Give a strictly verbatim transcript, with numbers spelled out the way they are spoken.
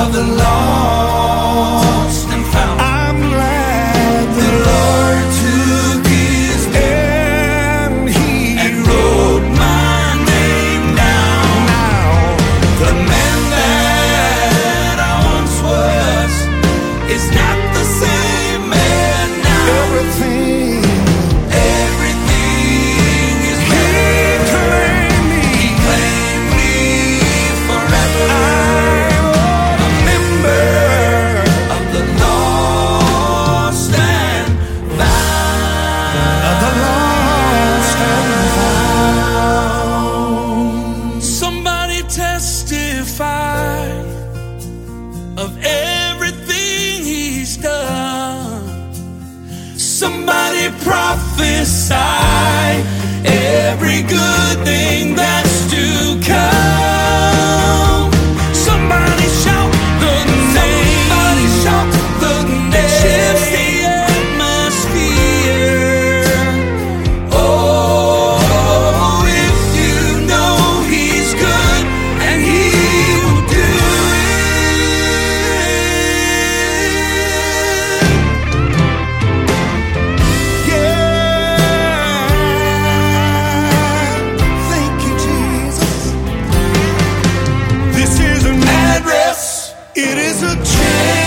of the lost and found. I'm glad The Lord took his pen and He and wrote my name down. now The man that I once was is not the same man now. everything Everything is He better. claimed me. He claimed me forever. I'm A member of the lost and found. the lost and found. Somebody testify of everything he's done. Somebody prophesy every good thing that's to come. Somebody shout the name. Somebody shout the name. Shifts the atmosphere. Oh, if you know he's good and he will do it. Yeah, thank you, Jesus. This is an Address. It is a change.